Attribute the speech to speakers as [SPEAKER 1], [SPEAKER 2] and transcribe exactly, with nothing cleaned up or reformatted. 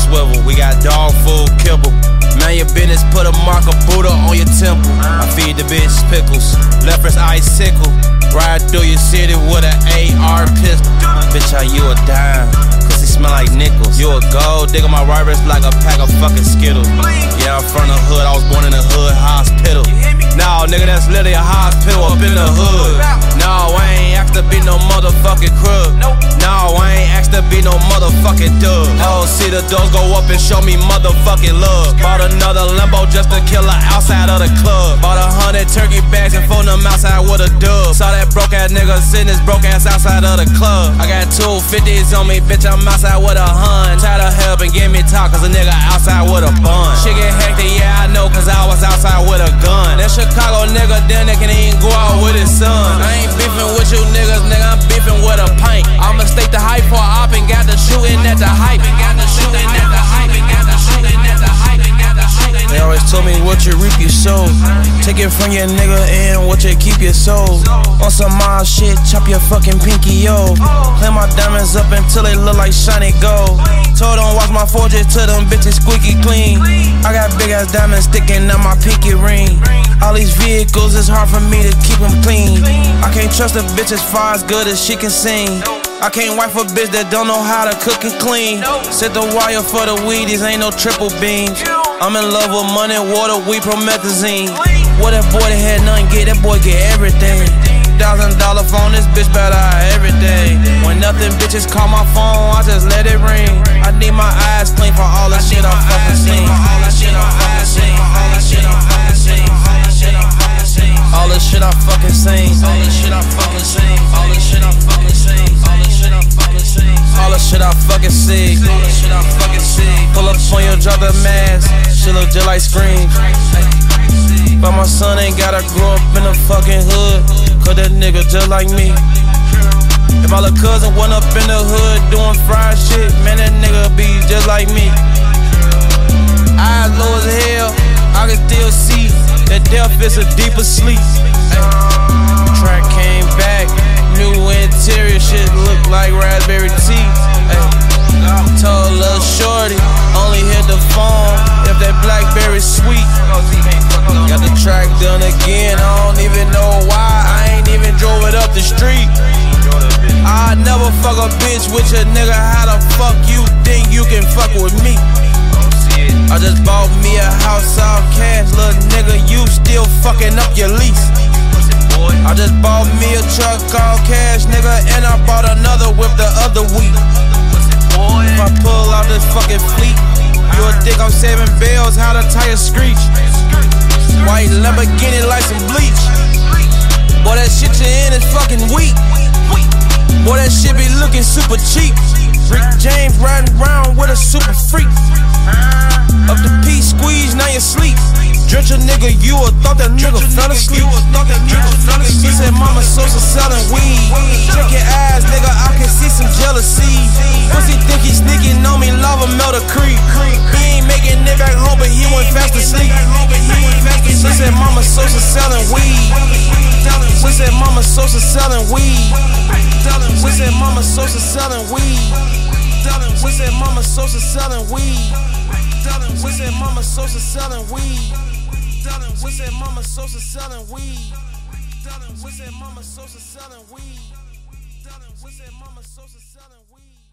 [SPEAKER 1] swivel. We got dog food kibble. Man your business, put a mark of Buddha on your temple. I feed the bitch pickles, left wrist icicle. Ride through your city with an A R pistol. Bitch, how you a dime? Cause he smell like nickels. You a gold digger, my right wrist like a pack of fucking Skittles. Yeah, I'm from the hood, I was born in the hood hospital. No, nigga, that's literally a hospital up in the hood. No, I ain't asked to be no motherfucking crook. No, I ain't asked to be no motherfucking dub. Oh, see the doors go up and show me motherfucking love. Bought another Lambo just to kill her outside of the club. Bought a hundred turkey bags and phoned them outside with a dub. Saw that broke ass nigga sitting his broke ass outside of the club. I got two fifties on me, bitch, I'm outside with a hun. Try to help and give me talk, cause a nigga outside with a bun. Shit get hectic, yeah, I know, cause I was outside with a gun. That Chicago nigga, then they can even go out with his son. I ain't beefing with you niggas, nigga, I'm beefing with a pint. I'ma stake the hype for op and got the shooting at the hype. Got the shooting at the hype, got the shooting at the hype, got the shooting. They always told me what you reap you sow. Take it from your nigga and what you keep your soul. On some mild shit, chop your fucking pinky, yo. Clean my diamonds up until they look like shiny gold. Told them watch my forges till them bitches squeaky clean. I got big ass diamonds sticking out my pinky ring. All these vehicles, it's hard for me to keep them clean. I can't trust a bitch as far as good as she can sing. I can't wife a bitch that don't know how to cook and clean. Set the wire for the weed, these ain't no triple beams. I'm in love with money, water, weed, promethazine. What that boy that had nothing get, that boy get everything. Thousand dollar phone, this bitch better every day. When nothing bitches call my phone, I just let it ring. I need my eyes clean for all the shit I fucking seen. All the shit I fucking seen. All the shit I fucking seen. All the shit I fucking seen. All the shit I fucking seen. All the shit I fucking seen. All the shit I fucking seen. All the shit I fucking see. All the shit I fucking see. Pull up on you, drop the mask. Shit look just like Scream. But my son ain't gotta grow up in the fucking hood, cause that nigga just like me. If my little cousin went up in the hood doing fried shit, man, that nigga be just like me. Eyes low as hell, I can still see that death is a deeper sleep. Ay. Track came back, new interior shit look like raspberry tea. Ay. Told lil' shorty, only hit the phone if that Blackberry sweet. Got the track done again, I don't even know why. I ain't even drove it up the street. I never fuck a bitch with your nigga. How the fuck you think you can fuck with me? I just bought me a house off cash, little nigga, you still fucking up your lease. I just bought me a truck all cash, nigga, and I bought another whip the other week. If I pull out this fucking fleet, you would think I'm saving bells, how the tires screech. White Lamborghini like some bleach. Boy, that shit you in is fucking weak. Boy, that shit be looking super cheap. Rick James riding around with a super freak. Up the P squeeze, now you sleep. Drench a nigga, you would thought that nigga fell asleep. She said Mama Sosa selling weed. Check your eyes, nigga, I can see some jealousy. Pussy think he sneaking on me, lava melt a creep. He ain't making it back home, but he went fast asleep. She said Mama Sosa selling weed. She said Mama Sosa selling weed. She said Mama Sosa selling weed. We said Mama Sosa selling weed. We said Mama Sosa selling weed. We said Mama Sosa selling weed. We said Mama Sosa selling weed. We said Mama Sosa selling weed.